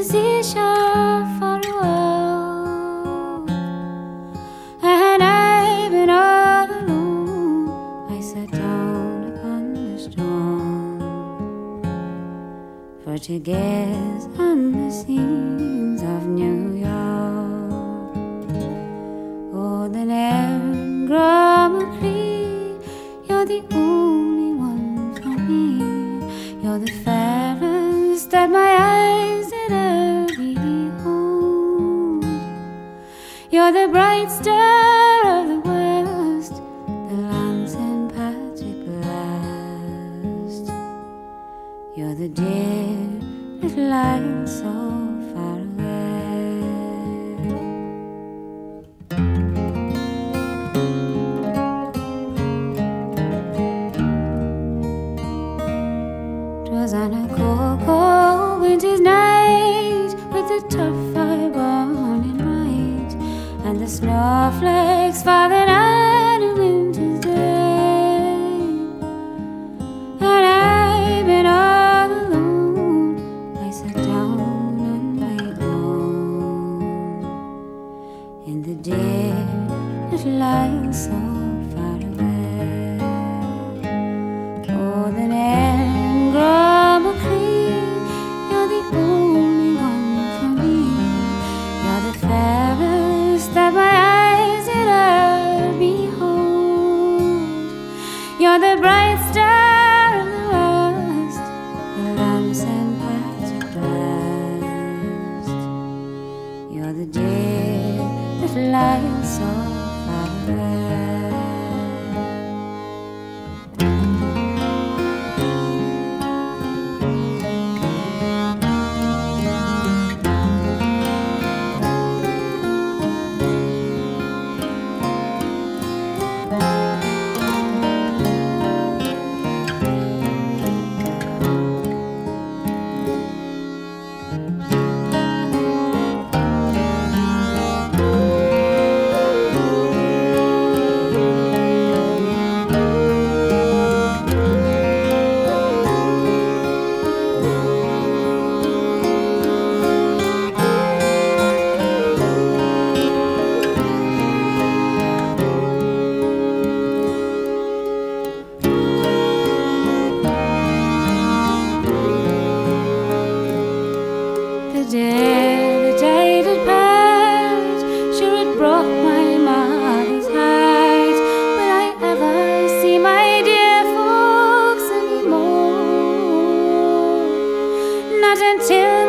seashore for a while, and I've been all alone. I sat down upon the stone for to gaze on the scenes of New York. Oh, the Negroman, you're the only one for me. You're the fairest that my eyes did ever behold. You're the bright star of the west, the lancing Patrick blast. You're the dear little light so far away. Was on a cold, cold winter's night, with the tough fire burning bright, and the snowflakes falling on a winter's day. And I've been all alone. I sat down and made known in the dear little light so far away. Oh, the you're the only one for me. You're the fairest that my eyes did ever behold. You're the bright star of the west, the lancing Patrick blast. You're the dear little light so far away. The day that passed, sure it broke my mother's heart. Will I ever see my dear folks anymore? Not until